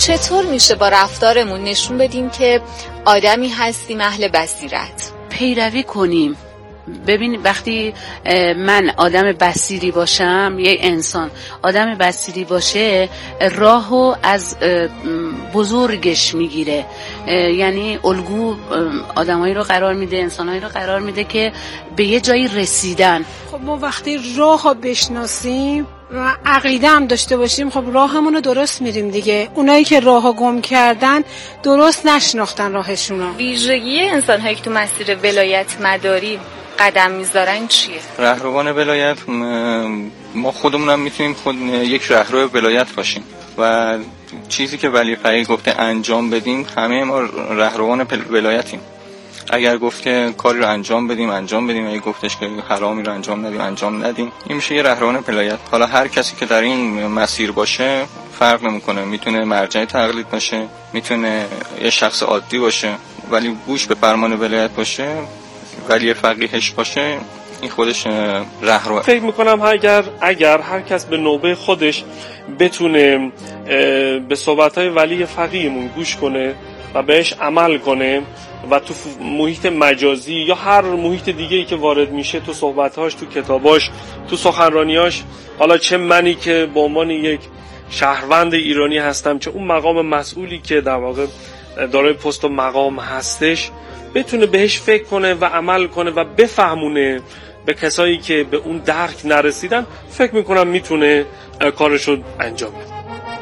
چطور میشه با رفتارمون نشون بدیم که آدمی هستیم اهل بصیرت؟ پیروی کنیم. ببین وقتی من آدم بصیری باشم، یه انسان آدم بصیری باشه، راهو از بزرگش میگیره، یعنی الگو آدمایی رو قرار میده، انسانایی رو قرار میده که به یه جایی رسیدن. خب ما وقتی راهو بشناسیم و عقیده هم داشته باشیم، خب راهمون رو درست میریم دیگه. اونایی که راهو گم کردن درست نشناختن راهشونو. ویژگی انسان‌هایی که تو مسیر ولایت مداری قدم میذارن چیه؟ رهروان ولایت، ما خودمون هم میتونیم یک رهرو ولایت باشیم و چیزی که ولی فقیه گفته انجام بدیم، همه ما رهروان ولایتیم. اگر گفت که کاری رو انجام بدیم انجام بدیم، اگه گفتش که حرامی رو انجام ندیم انجام ندیم. این میشه یه رهروان ولایت. حالا هر کسی که در این مسیر باشه فرق نمیکنه، میتونه مرجع تقلید باشه، میتونه یه شخص عادی باشه، ولی گوش به فرمان ولایت باشه، ولی فقیهش باشه، این خودش رهرو. فکر میکنم اگر هر کس به نوبه خودش بتونه به صحبت‌های ولی فقیهمون گوش کنه و بهش عمل کنه و تو محیط مجازی یا هر محیط دیگه‌ای که وارد میشه، تو صحبت‌هاش، تو کتاباش، تو سخنرانیاش، حالا چه منی که به عنوان یک شهروند ایرانی هستم، چه اون مقام مسئولی که در واقع دارای پست و مقام هستش، بتونه بهش فکر کنه و عمل کنه و بفهمونه به کسایی که به اون درک نرسیدن، فکر میکنم میتونه کارشو انجام بده.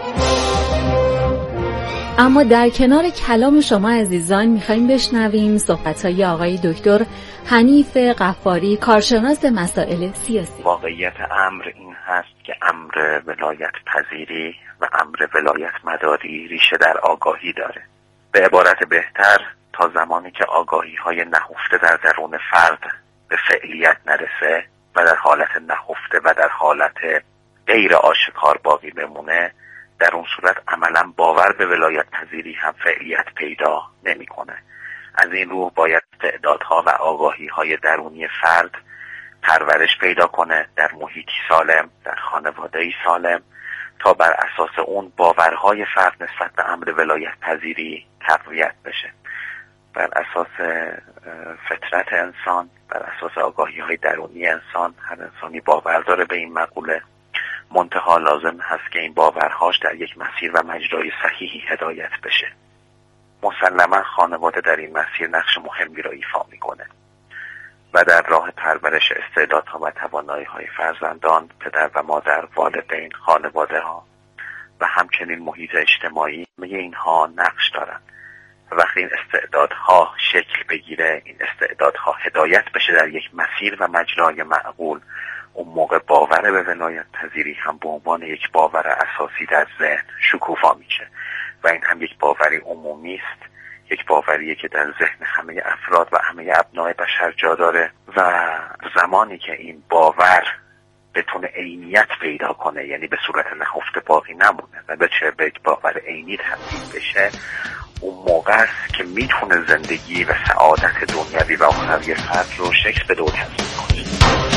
اما در کنار کلام شما عزیزان میخوایم بشنویم صحبت‌های آقای دکتر حنیف غفاری، کارشناس مسائل سیاسی. واقعیت امر این هست که امر ولایت پذیری و امر ولایت مداری ریشه در آگاهی داره. به عبارت بهتر، تا زمانی که آگاهی‌های نهفته در درون فرد به فعلیت نرسه و در حالت نهفته و در حالت غیر آشکار باقی بمونه، در اون صورت عملا باور به ولایت پذیری هم فعلیت پیدا نمی‌کنه. از این رو باید استعدادها و آگاهی‌های درونی فرد پرورش پیدا کنه در محیطی سالم، در خانواده‌ای سالم، تا بر اساس اون باورهای فرد نسبت به امر ولایت پذیری تقویت بشه. بر اساس فطرت انسان، بر اساس آگاهی‌های درونی انسان، هر انسانی باور داره به این مقوله، منتها لازم هست که این باورهاش در یک مسیر و مجرای صحیحی هدایت بشه. مسلما خانواده در این مسیر نقش مهمی را ایفا میکنه و در راه پرورش استعدادها و توانایی‌های فرزندان، پدر و مادر، والدین، خانواده ها و همچنین محیط اجتماعی، همه اینها نقش دارن. وقتی این استعدادها شکل بگیره، این استعدادها هدایت بشه در یک مسیر و مجرای معقول، اون موقع باور به ولایت پذیری هم به عنوان یک باور اساسی در ذهن شکوفا میشه و این هم یک باوری عمومی است، یک باوریه که در ذهن همه افراد و همه ابناء بشر جا داره و زمانی که این باور بتونه عینیت پیدا کنه، یعنی به صورت نهفته باقی نمونه و به یک باور عینی تبدیل بشه، اون موقع است که میتونه زندگی و سعادت دنیوی و اخروی فرد رو شکل بده و تضمین کنه.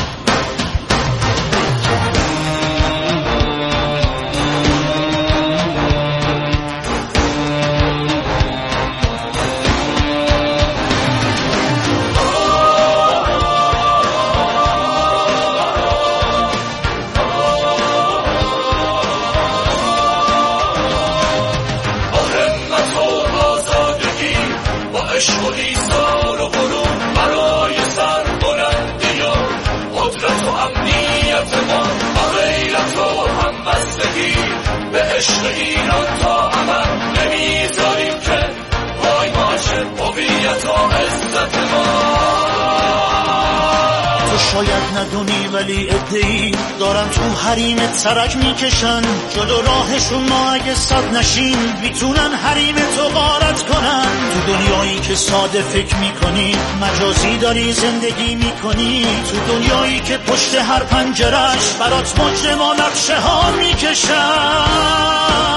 عشق ایران تا امن نمیذاریم که وای باشه هویت و عزت ما. تو شاید ندونی ولی عده‌ای دارن تو حریمت سرک میکشن جلو راهشون، ما اگه صد نشیم میتونن حریم تو غارت کنن. تو دنیایی که ساده فکر میکنی مجازی داری زندگی میکنی، تو دنیایی که پشت هر پنجرش برات مجرما نقشه ها میکشن.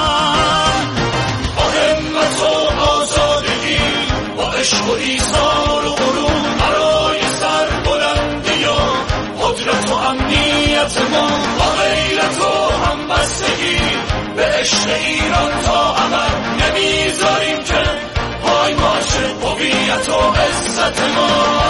با همت و آزادگی، با عشق و ایثار و غرور، برای سربلندی و قدرت و امنیت ما، با غیرت و همبستگی به عشق ایران تا ابد نمیذاریم که پای باشه هویت و عزت ما.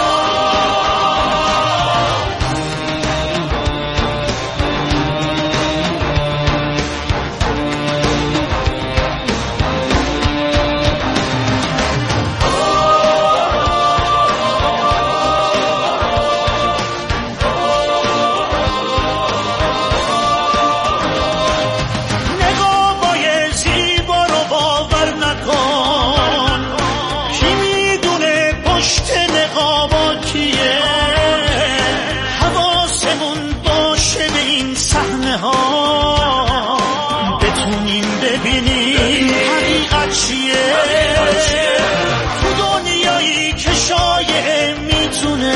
بتونیم ببینیم حقیقت چیه تو دنیایی که شایعه میتونه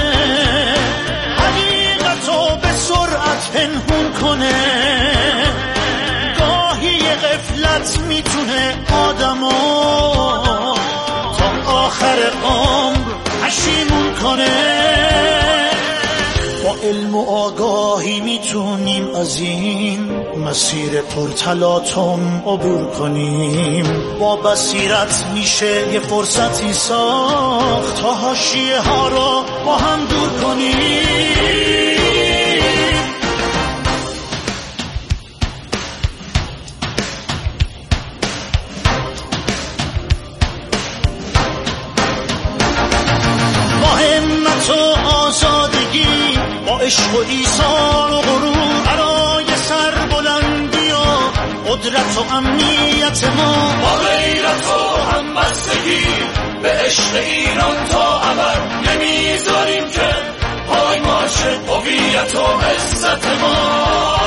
حقیقتو به سرعت پنهون کنه. گاهی غفلت میتونه آدمو تا آخر عمر پشیمون کنه. با علم و آگاهی میتونیم از این مسیر پرتلاطم عبور کنیم. با بصیرت میشه یه فرصتی ساخت تا حاشیه ها رو با هم دور کنیم. با همت و آزادگی، با عشق و ایثار و غرور برای سربلندی و قدرت و امنیت ما. با غیرت و همبستگی به عشق ایران تا ابد نمیذاریم که پای باشه هویت و عزت ما.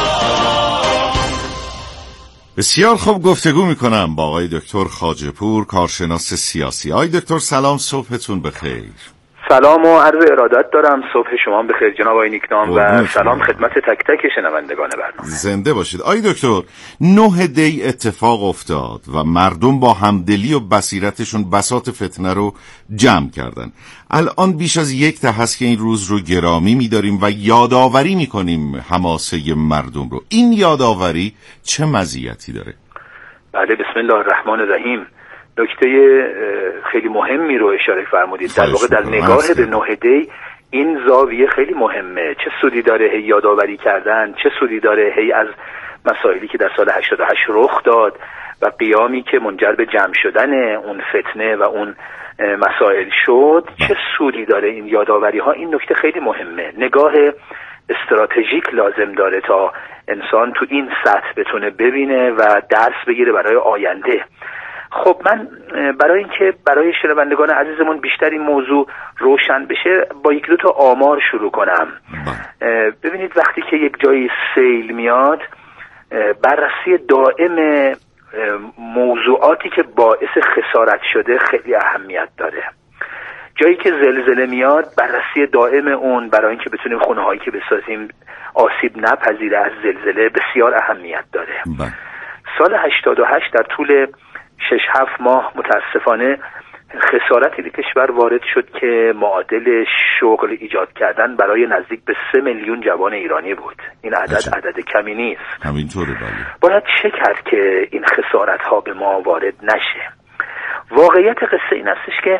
بسیار خوب گفتگو میکنم با آقای دکتر خواجه‌پور، کارشناس سیاسی. آقای دکتر سلام، صبحتون بخیر. سلام و عرض ارادت دارم. صبح شما بخیر جناب آقای نیکنام و سلام خدمت تک تک شنوندگان برنامه. زنده باشید. آقای دکتر، 9 دی اتفاق افتاد و مردم با همدلی و بصیرتشون بساط فتنه رو جمع کردن. الان بیش از 1 دهه است که این روز رو گرامی می‌داریم و یادآوری می‌کنیم حماسه مردم رو. این یادآوری چه مزیتی داره؟ بله، بسم الله الرحمن الرحیم. نکته خیلی مهمی رو اشاره فرمودید. در واقع در نگاه به 9 دی این زاویه خیلی مهمه. چه سودی داره هی یادآوری کردن، چه سودی داره هی از مسائلی که در سال 88 رخ داد و قیامی که منجر به جمع شدن اون فتنه و اون مسائل شد، چه سودی داره این یادآوری ها. این نکته خیلی مهمه. نگاه استراتژیک لازم داره تا انسان تو این سطح بتونه ببینه و درس بگیره برای آینده. خب من برای اینکه برای شنوندگان عزیزمون بیشتر این موضوع روشن بشه با 1-2 تا آمار شروع کنم. ببینید وقتی که یک جایی سیل میاد، بررسی دائم موضوعاتی که باعث خسارت شده خیلی اهمیت داره. جایی که زلزله میاد، بررسی دائم اون برای اینکه بتونیم خونه هایی که بسازیم آسیب نپذیره از زلزله بسیار اهمیت داره. سال 88 در طول 6-7 ماه متاسفانه خسارتی به کشور وارد شد که معادل شغل ایجاد کردن برای نزدیک به 3 میلیون جوان ایرانی بود. این عدد کمی نیست. همینطوره. بله. باید چه کرد که این خسارت ها به ما وارد نشه؟ واقعیت قصه این استش که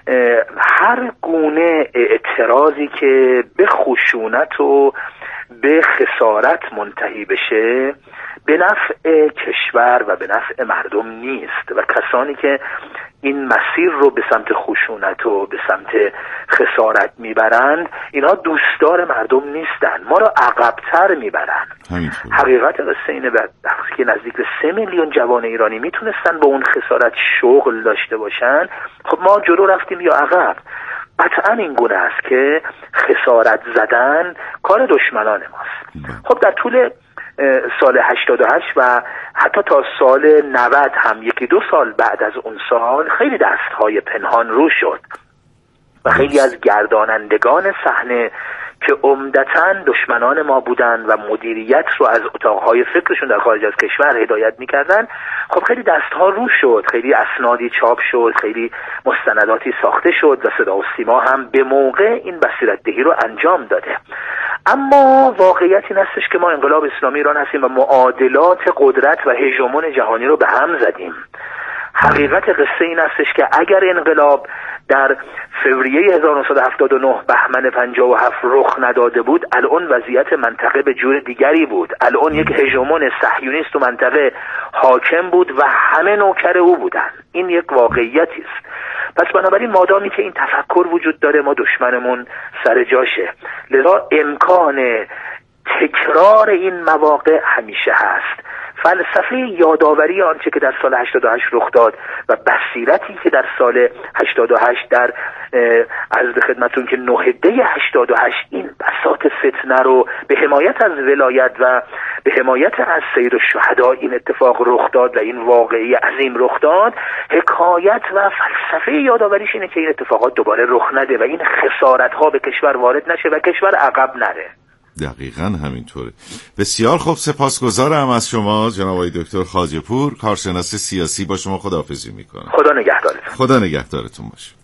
هر گونه اعتراضی که به خشونت و به خسارت منتهی بشه به نفع کشور و به نفع مردم نیست و کسانی که این مسیر رو به سمت خشونت و به سمت خسارت میبرند اینها دوستدار مردم نیستن، ما رو عقب‌تر میبرن. حقیقت قصه اینه وقتی که نزدیک به 3 میلیون جوان ایرانی میتونستن با اون خسارت شغل داشته باشن، خب ما جلو رفتیم یا عقب؟ قطعا این گونه است که خسارت زدن کار دشمنان ماست. خب در طول سال 88 و حتی تا سال 90 هم 1-2 سال بعد از اون سال خیلی دستهای پنهان رو شد و خیلی از گردانندگان صحنه که عمدتاً دشمنان ما بودن و مدیریت رو از اتاقهای فکرشون در خارج از کشور هدایت میکردن، خب خیلی دستها رو شد، خیلی اسنادی چاپ شد، خیلی مستنداتی ساخته شد و صدا و سیما هم به موقع این بصیرت دهی رو انجام داده. اما واقعیت این هستش که ما انقلاب اسلامی ایران هستیم و معادلات قدرت و هژمون جهانی رو به هم زدیم. حقیقت قصه این هستش که اگر انقلاب در فوریه 1979 بهمن 57 رخ نداده بود، الان وضعیت منطقه به جور دیگری بود. الان یک هژمون صهیونیست تو منطقه حاکم بود و همه نوکر او بودن. این یک واقعیتی است. پس بنابراین مادامی که این تفکر وجود داره، ما دشمنمون سر جاشه. لذا امکان تکرار این مواقع همیشه هست. فلسفه یادآوری آنچه که در سال 88 رخ داد و بصیرتی که در سال 88 در عرض خدمتون که 9 دی 88 این بساط فتنه رو به حمایت از ولایت و به حمایت از سید الشهدا این اتفاق رخ داد و این واقعی عظیم رخ داد، حکایت و فلسفه یادآوریش اینه که این اتفاقات دوباره رخ نده و این خسارت ها به کشور وارد نشه و کشور عقب نره. دقیقاً همینطوره. بسیار خوب، سپاسگزارم از شما جناب آقای دکتر خواجه‌پور، کارشناس سیاسی. با شما خداحافظی میکنم. خدا نگهدارتون. خدا نگهدارتون باشه.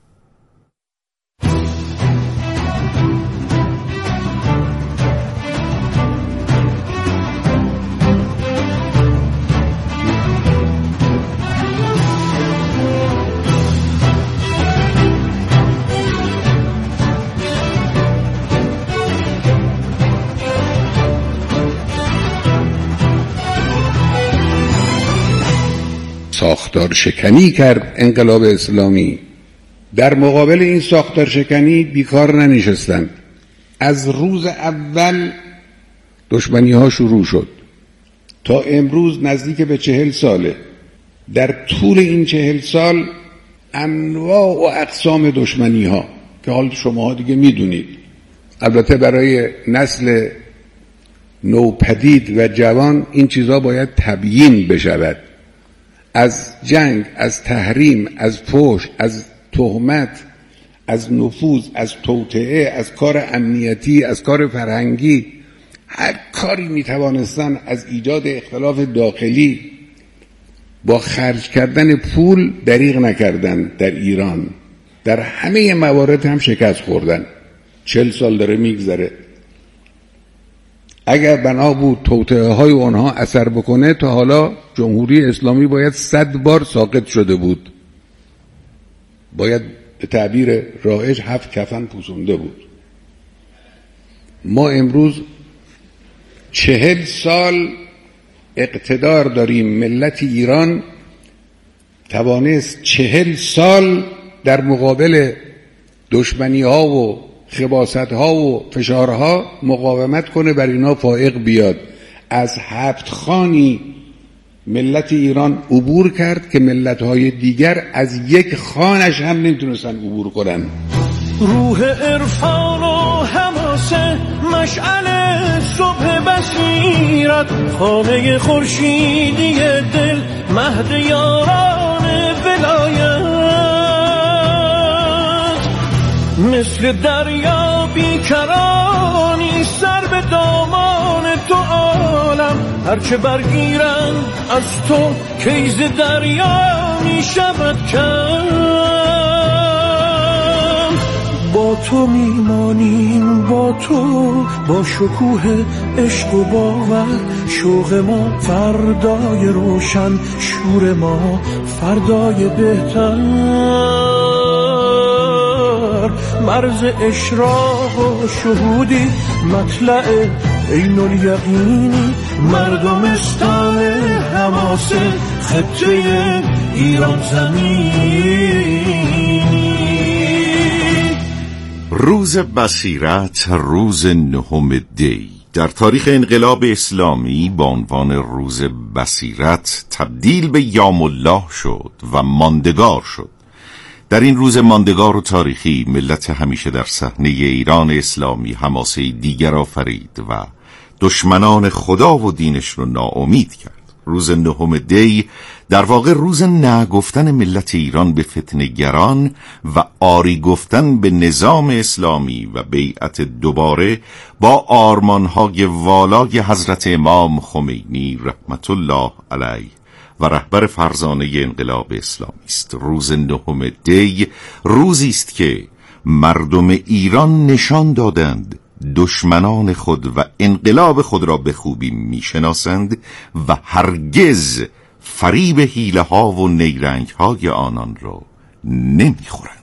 ساختار شکنی کرد انقلاب اسلامی. در مقابل این ساختار شکنی بیکار ننشستند. از روز اول دشمنی ها شروع شد تا امروز نزدیک به 40 ساله. در طول این 40 سال انواع و اقسام دشمنی ها که حال شما دیگه میدونید. البته برای نسل نوپدید و جوان این چیزا باید تبیین بشود. از جنگ، از تحریم، از فحش، از تهمت، از نفوذ، از توطئه، از کار امنیتی، از کار فرهنگی، هر کاری میتوانستن از ایجاد اختلاف داخلی با خرج کردن پول دریغ نکردن. در ایران در همه موارد هم شکست خوردن. 40 سال داره میگذره. اگر بنا بود توطئه های اونها اثر بکنه تا حالا جمهوری اسلامی باید 100 بار ساقط شده بود. باید به تعبیر رایج 7 کفن پوسونده بود. ما امروز 40 سال اقتدار داریم. ملت ایران توانست 40 سال در مقابل دشمنی ها و خباست ها و فشارها مقاومت کنه، بر اینا فائق بیاد. از 7 خانی ملت ایران عبور کرد که ملت های دیگر از 1 خانش هم نمیتونستن عبور کنن. روح عرفان و حماسه مشعل صبح بصیرت، خانه خورشیدی دل مهد یاران ولایت، مثل دریا بیکرانی سر به دامان تو عالم، هرچه برگیرند از تو کیز دریا می شود کم. با تو میمانیم، با تو، با شکوه عشق و باور، شوق ما فردای روشن، شور ما فردای بهتر، مرز اشراق و شهودی، مطلع عین الیقینی، مردمستان حماسه، خطه ایران زمینی. روز بصیرت، روز 9 دی در تاریخ انقلاب اسلامی با عنوان روز بصیرت تبدیل به یام الله شد و ماندگار شد. در این روز ماندگار و تاریخی ملت همیشه در صحنه ایران اسلامی حماسه دیگر آفرید و دشمنان خدا و دینش رو ناامید کرد. روز 9 دی در واقع روز نگفتن ملت ایران به فتنه‌گران و آری گفتن به نظام اسلامی و بیعت دوباره با آرمانهای والای حضرت امام خمینی رحمت الله علیه و رهبر فرزانه انقلاب اسلامی است. روز 9 دی روزی است که مردم ایران نشان دادند دشمنان خود و انقلاب خود را به خوبی میشناسند و هرگز فریب حیله ها و نیرنگ های آنان را نمیخورند.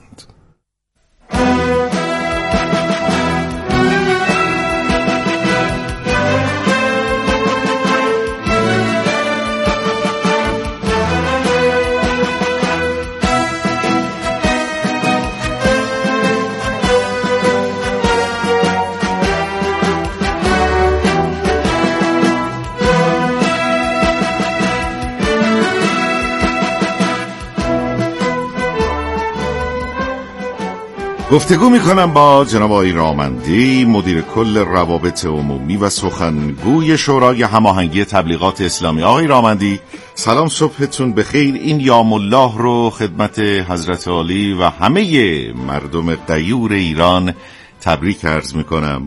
گفتگو میکنم با جناب آقای رامندی، مدیر کل روابط عمومی و سخنگوی شورای هماهنگی تبلیغات اسلامی. آقای رامندی سلام، صبحتون بخیر. این یام الله رو خدمت حضرت عالی و همه مردم غیور ایران تبریک عرض میکنم.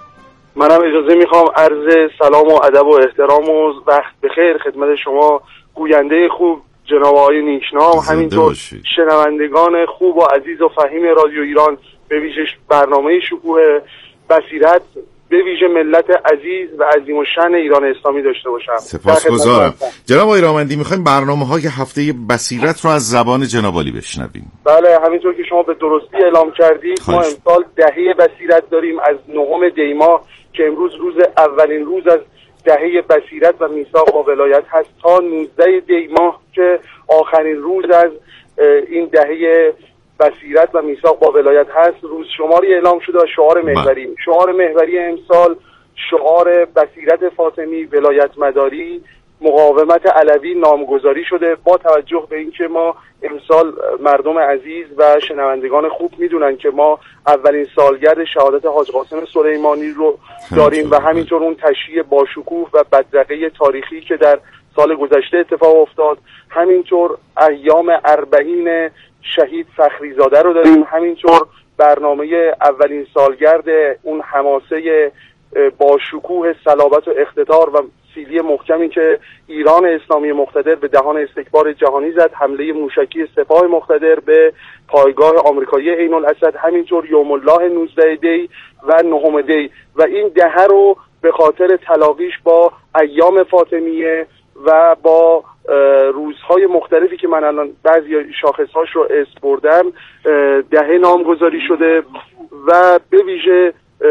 منم اجازه میخوام عرض سلام و ادب و احترام و وقت بخیر خدمت شما گوینده خوب جناب آقای نیکنام، همینطور شنوندگان خوب و عزیز و فهیم رادیو ایران، به ویژه برنامه شکوه بصیرت، به ویژه ملت عزیز و عظیم الشأن ایران اسلامی داشته باشم. سپاسگزارم. جناب آقای رامندی میخوایم برنامه‌های هفته بصیرت رو از زبان جناب عالی بشنویم. بله، همینطور که شما به درستی اعلام کردید ما امسال دهه بصیرت داریم از 9 دی ماه که امروز اولین روز از دهه بصیرت و میثاق با ولایت هست تا 19 دی ماه که آخرین روز از این دهه بصیرت و میثاق با ولایت هست روز شماری اعلام شده و شعار محوری. شعار محوری امسال شعار بصیرت فاطمی، ولایت مداری، مقاومت علوی نامگذاری شده. با توجه به اینکه ما امسال مردم عزیز و شنوندگان خوب میدونن که ما اولین سالگرد شهادت حاج قاسم سلیمانی رو داریم و همینطور اون تشییع باشکوه و بدرقه تاریخی که در سال گذشته اتفاق افتاد، همینطور ایام 40 شهید فخریزاده رو داریم، همینطور برنامه اولین سالگرد اون حماسه باشکوه صلابت و اقتدار و سیلی محکمی که ایران اسلامی مقتدر به دهان استکبار جهانی زد، حمله موشکی سپاه مقتدر به پایگاه آمریکایی عین الاسد، همینطور یوم الله 19 دی و 9 دی و این دهه رو به خاطر تلاقیش با ایام فاطمیه و با روزهای مختلفی که من الان بعضی شاخصهاش رو اسم بردم دهه نامگذاری شده و به ویژه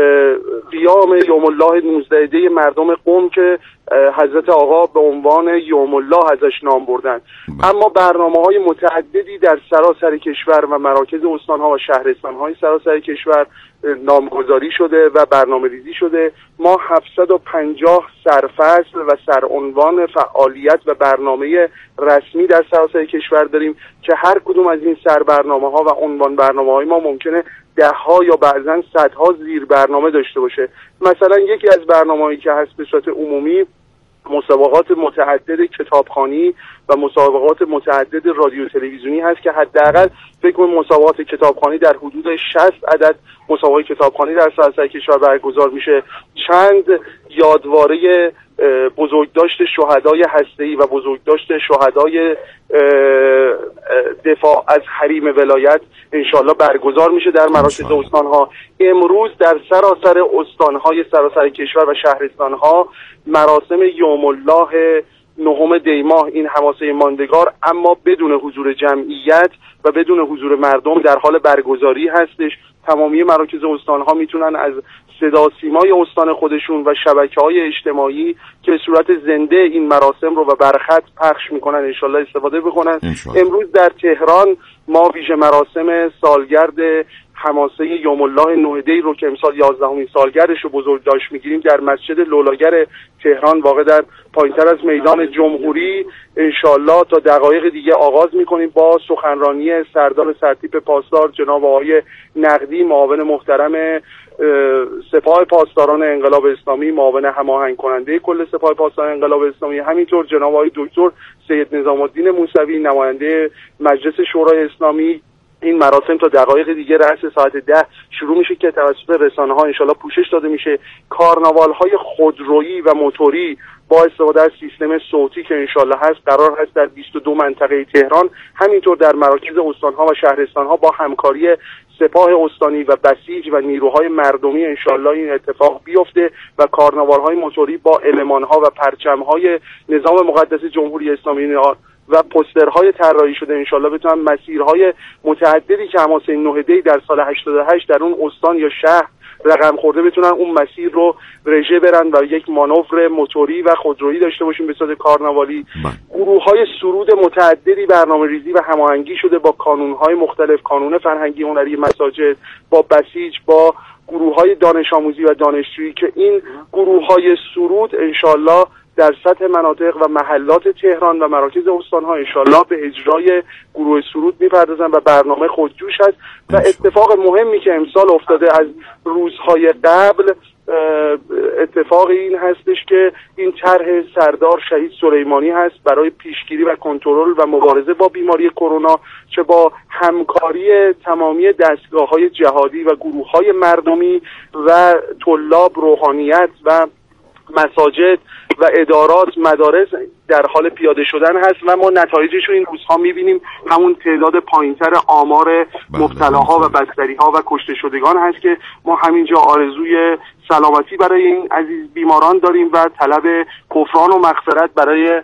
قیام یوم الله 19 دی مردم قم که حضرت آقا به عنوان یوم الله ازش نام بردن. اما برنامه‌های متعددی در سراسر کشور و مراکز استان‌ها و شهرستان‌های سراسر کشور نامگذاری شده و برنامه‌ریزی شده. ما 750 سرفصل و سرعنوان فعالیت و برنامه رسمی در سراسر کشور داریم که هر کدوم از این سربرنامه‌ها و عنوان برنامه‌های ما ممکنه ده‌ها یا بعضاً صدها زیر برنامه داشته باشه. مثلا یکی از برنامه‌هایی که هست به صورت عمومی مسابقات متعدد کتابخوانی و مسابقات متعدد رادیو تلویزیونی هست که حداقل فکر کنم مسابقات کتابخوانی در حدود 60 عدد مسابقات کتابخوانی در سراسر کشور برگزار میشه. چند یادواره بزرگداشت شهدای هسته‌ای و بزرگداشت شهدای دفاع از حریم ولایت انشالله برگزار میشه در مراکز استانها. امروز در سراسر استانهای سراسر کشور و شهرستانها مراسم یوم الله 9 دی ماه این حماسه ماندگار اما بدون حضور جمعیت و بدون حضور مردم در حال برگزاری هستش. تمامی مراکز استانها میتونن از صدا سیمای استان خودشون و شبکه‌های اجتماعی که صورت زنده این مراسم رو و برخط پخش میکنن انشالله استفاده بکنن. امروز در تهران ما ویژه مراسم سالگرد حماسه یوم الله 9 دی رو که امسال 11مین سالگردش رو بزرگداشت میگیریم در مسجد لولاگر تهران واقع در پایینتر از میدان جمهوری انشالله تا دقایق دیگه آغاز میکنیم با سخنرانی سردار سرتیپ پاسدار جناب آقای نقدی، معاون محترم سپاه پاسداران انقلاب اسلامی، معاون هماهنگ کننده کل سپاه پاسداران انقلاب اسلامی، همینطور جناب آقای دکتر سید نظام الدین موسوی نماینده مجلس شورای اسلامی. این مراسم تا دقایق دیگه رأس ساعت 10 شروع میشه که توسط رسانه‌ها انشالله پوشش داده میشه. کارناوال‌های خودرویی و موتوری با استفاده از سیستم صوتی که انشالله هست قرار هست در 22 منطقه تهران، همینطور در مراکز استان‌ها و شهرستان‌ها با همکاری سپاه استانی و بسیج و نیروهای مردمی انشالله این اتفاق بیفته و کارناوال‌های موتوری با المان‌ها و پرچم‌های نظام مقدس جمهوری اسلامی و پوسترهای طراحی شده انشالله بتونن مسیرهای متعددی که حماسه 9 دی در سال 88 در اون استان یا شهر رقم خورده بتونن اون مسیر رو رژه برن و یک مانور موتوری و خودرویی داشته باشیم به صورت کارناوالی. گروه‌های سرود متعددی برنامه‌ریزی و هماهنگی شده با کانون‌های مختلف، کانون فرهنگی هنری مساجد، با بسیج، با گروه‌های دانش آموزی و دانشجویی که این گروه‌های سرود انشالله در سطح مناطق و محلات تهران و مراکز استان‌ها انشالله به اجرای گروه سرود می‌پردازن و برنامه خودجوش هست. و اتفاق مهمی که امسال افتاده از روزهای قبل، اتفاق این هستش که این طرح سردار شهید سلیمانی هست برای پیشگیری و کنترل و مبارزه با بیماری کرونا، چه با همکاری تمامی دستگاه‌های جهادی و گروه‌های مردمی و طلاب، روحانیت و مساجد و ادارات، مدارس در حال پیاده شدن هست و ما نتایجش رو این روزها می‌بینیم. همون تعداد پایینتر آمار مبتلاها و بستری‌ها و کشته شدگان هست که ما همینجا آرزوی سلامتی برای این عزیز بیماران داریم و طلب غفران و مغفرت برای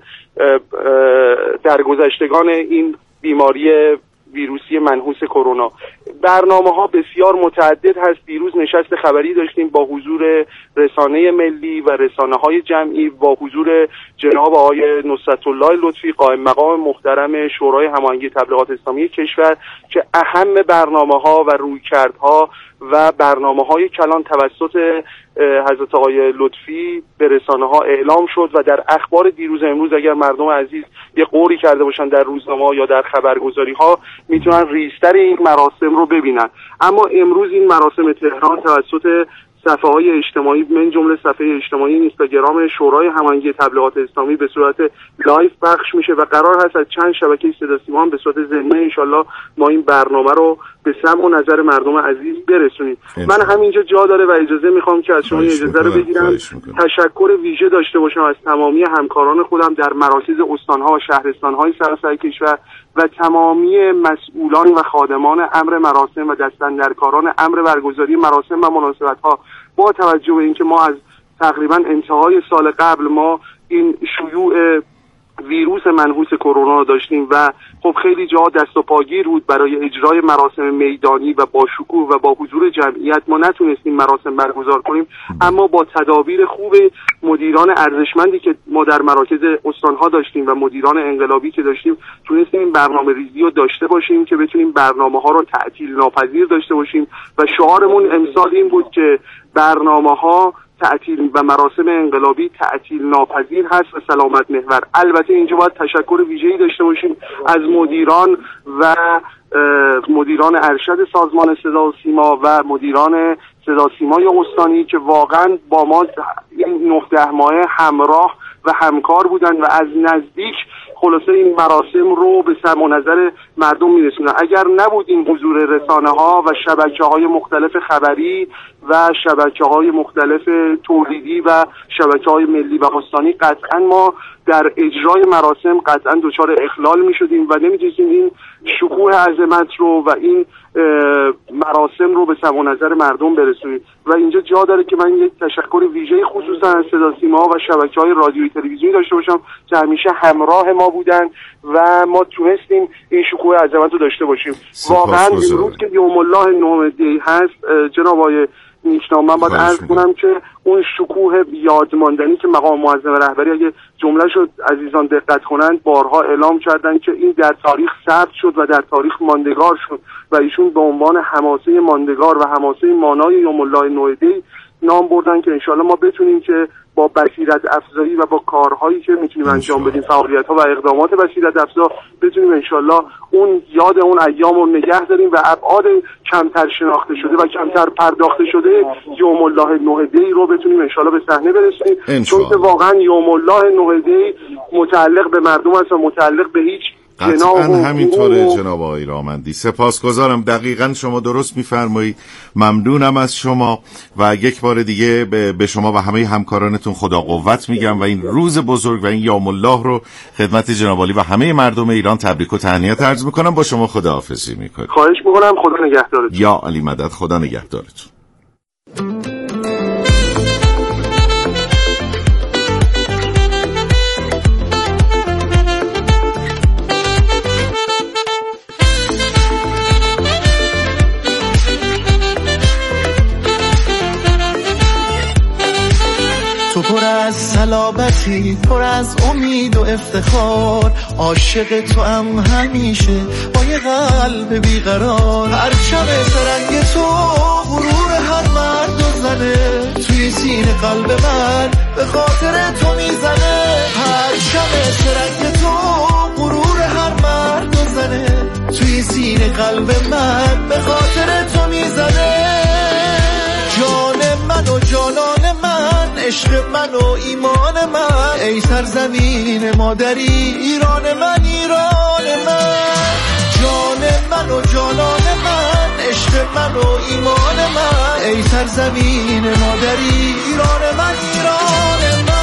درگذشتگان این بیماری ویروسی منحوس کرونا. برنامه‌ها بسیار متعدد هست. دیروز نشست خبری داشتیم با حضور رسانه ملی و رسانه‌های جمعی، با حضور جناب آقای نصرت الله لطفی قائم مقام محترم شورای هماهنگی تبلیغات اسلامی کشور که اهم برنامه‌ها و رویکردها و برنامه‌های کلان توسط حضرت آقای لطفی به رسانه‌ها اعلام شد و در اخبار دیروز امروز اگر مردم عزیز یه قوری کرده باشن در روزنامه‌ها یا در خبرگزاری‌ها میتونن ریزتر این مراسم رو ببینن. اما امروز این مراسم تهران توسط صفحه‌های اجتماعی من جمله صفحه اجتماعی اینستاگرام شورای هماهنگی تبلیغات اسلامی به صورت لایو پخش میشه و قرار هست از چند شبکه صدا سیما به صورت ضمنی ان شاءالله ما این برنامه رو به سمع و نظر مردم عزیز برسونیم. من همینجا جا داره و اجازه میخوام که از شما اجازه رو بگیرم تشکر ویژه داشته باشم از تمامی همکاران خودم در مراکز استان‌ها و شهرستان‌های سراسر کشور و تمامی مسئولان و خادمان امر مراسم و دستاندرکاران امر برگزاری مراسم و مناسبت‌ها. با توجه به اینکه ما از تقریبا انتهای سال قبل ما این شیوع ویروس منحوس کرونا رو داشتیم و خب خیلی جا دست و پاگیر بود برای اجرای مراسم میدانی و با شکوه و با حضور جمعیت ما نتونستیم مراسم برگزار کنیم، اما با تدابیر خوب مدیران ارزشمندی که ما در مراکز استان‌ها داشتیم و مدیران انقلابی که داشتیم تونستیم این برنامه‌ریزی رو داشته باشیم که بتونیم برنامه‌ها رو تعطیل ناپذیر داشته باشیم و شعارمون امسال این بود که برنامه‌ها تعطیل و مراسم انقلابی تعطیل ناپذیر هست و سلامت محور. البته اینجا باید تشکر ویژه‌ای داشته باشیم از مدیران و مدیران ارشد سازمان صدا و سیما و مدیران صدا سیمای استانی که واقعا با ما این 9-10 ماه همراه و همکار بودن و از نزدیک خلاصه این مراسم رو به سمع و نظر مردم میرسونن. اگر نبود این حضور رسانه‌ها و شبکه‌های مختلف خبری و شبکه‌های مختلف تولیدی و شبکه‌های ملی و استانی قطعاً ما در اجرای مراسم قطعاً دچار اخلال می‌شدیم و نمی‌تونستیم این شکوه عظمت رو و این مراسم رو به سمع و نظر مردم برسونیم. و اینجا جا داره که من یک تشکر ویژه خصوصا از صدا سیما و شبکه‌های رادیویی تلویزیونی داشته باشم که همیشه همراه ما بودن و ما تونستیم این شکوه عظمت رو داشته باشیم. واقعا امروز که یوم الله 9 دی هست جناب آقای نیکنام، من باید عرض کنم که اون شکوه یادماندنی که مقام معظم رهبری اگه جمله شد عزیزان دقت کنند بارها اعلام کردن که این در تاریخ ثبت شد و در تاریخ ماندگار شد و ایشون به عنوان حماسه ماندگار و حماسه مانای یوم الله 9 دی نام بردن که انشالله ما بتونیم که با بصیرت افزایی و با کارهایی که میتونیم انجام بدیم، فعالیت‌ها و اقدامات بصیرت افزا، بتونیم انشالله اون یاد اون ایام رو نگه داریم و ابعاد کمتر شناخته شده و کمتر پرداخته شده یوم الله 9 دی رو بتونیم انشالله به صحنه برسونیم، چون که واقعا یوم الله 9 دی متعلق به مردم است و متعلق به هیچ قطعا همینطوره جناب آقای رامندی. سپاسگزارم. دقیقا شما درست میفرمایید. ممنونم از شما و یک بار دیگه به شما و همه همکارانتون خدا قوت میگم و این روز بزرگ و این یوم الله رو خدمت جناب عالی و همه مردم ایران تبریک و تهنیت عرض میکنم. با شما خداحافظی میکنم. خواهش میکنم. خدا نگهدارتون. یا علی مدد. خدا نگهدارتون. تو پر از صلابتی، پر از امید و افتخار، عاشق تو هم همیشه با یه قلب بیقرار. پرچم سرنگ تو غرور هر مرد و زنه، توی سینه قلب من به خاطر تو میزنه. پرچم سرنگ تو غرور هر مرد و زنه، توی سینه قلب من به خاطر تو میزنه. جان من و جانان من، عشق من و ایمان من، ای سرزمین مادری ایران من، ایران من. جان من و جانان من، عشق من و ایمان من، ای سرزمین مادری ایران من، ایران من.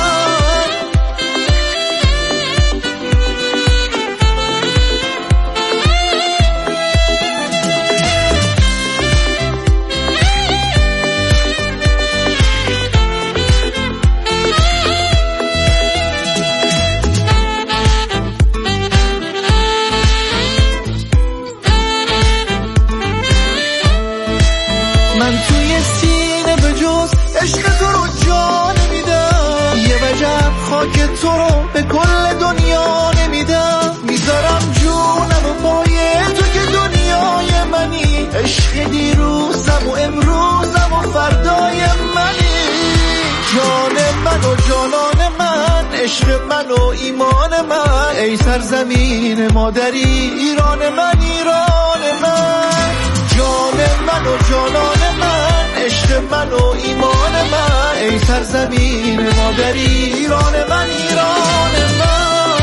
من توی سینه به جز عشق تو رو جا نمیدم، یه وجب خاک تو رو به کل دنیا نمیدم. میذارم جونم و پای تو که دنیای منی، عشق دیروزم و امروزم و فردای منی. جان من و جانان من، عشق من و ایمان من، ای سرزمین مادری ایران من، ایران من. جان من و جانان من، عشق من و ایمان من، ای سرزمین مادری ایران من، ایران من.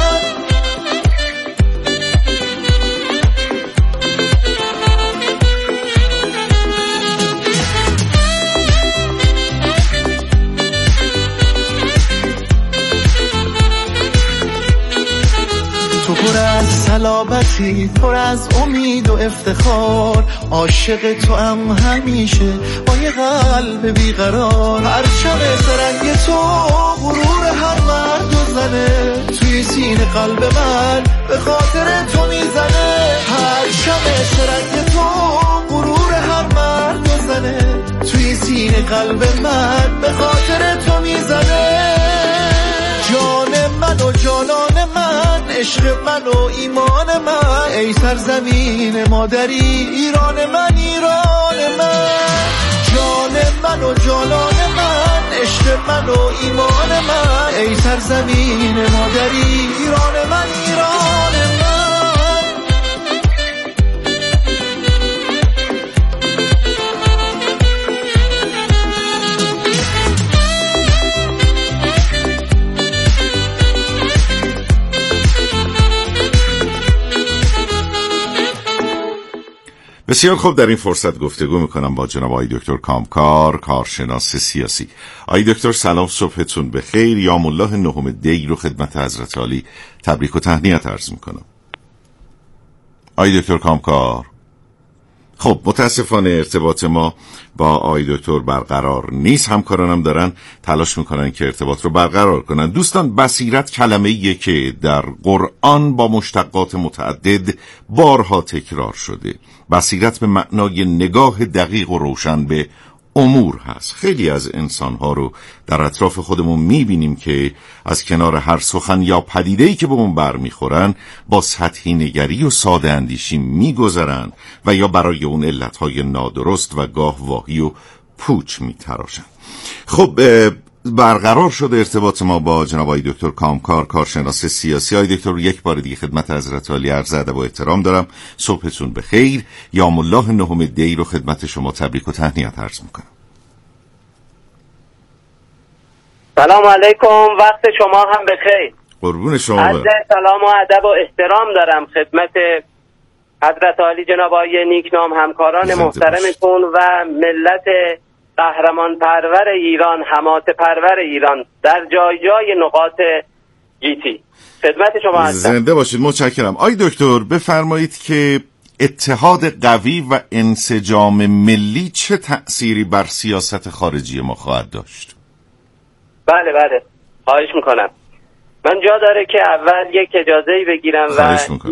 تو پر از صلابتی، پر از امید و افتخار، عاشق تو هم همیشه با یه قلب بیقرار. پرچم سرنگ تو غرور هر مرد و زنه، توی سینه قلب من به خاطر تو میزنه. پرچم سرنگ تو غرور هر مرد و زنه، توی سینه قلب من به خاطر تو میزنه. جان من و جانان من، عشق من و ایمان من، ای سرزمین مادری ایران من، ایران من. جان من و جانان من، عشق من و ایمان من، ای سرزمین مادری ایران من، ایران من. بسیار خوب. در این فرصت گفتگو میکنم با جناب آقای دکتر کامکار، کارشناس سیاسی. آقای دکتر سلام، صبحتون بخیر. یوم الله 9 دی رو خدمت حضرت عالی تبریک و تهنیت عرض میکنم. آقای دکتر کامکار. خب متاسفانه ارتباط ما با آقای دکتر برقرار نیست. همکارانم دارن تلاش میکنن که ارتباط رو برقرار کنن. دوستان، بصیرت کلمه‌ایه که در قرآن با مشتقات متعدد بارها تکرار شده. بصیرت به معنای نگاه دقیق و روشن به امور هست. خیلی از انسانها رو در اطراف خودمون میبینیم که از کنار هر سخن یا پدیده‌ای که به اون برمیخورن با سطحی نگری و ساده اندیشی میگذرن و یا برای اون علتهای نادرست و گاه واهی و پوچ میتراشن. خب برقرار شده ارتباط ما با جناب آقای دکتر کامکار، کارشناس سیاسی. آقای دکتر، یک بار دیگه خدمت حضرت عالی عرض ادب و احترام دارم. صبحتون بخیر. یوم الله 9 دی رو خدمت شما تبریک و تهنیت عرض میکنم. سلام علیکم، وقت شما هم بخیر. قربون شما. عرض سلام و ادب و احترام دارم خدمت حضرت عالی جناب آقای نیکنام، همکاران محترمتون و ملت قهرمان پرور ایران، حمات پرور ایران در جای جای نقاط گیتی. خدمت شما هستم. زنده باشید. متشکرم. آقای دکتر بفرمایید که اتحاد قوی و انسجام ملی چه تأثیری بر سیاست خارجی ما خواهد داشت؟ بله خواهش میکنم. من جا داره که اول یک اجازه‌ای بگیرم و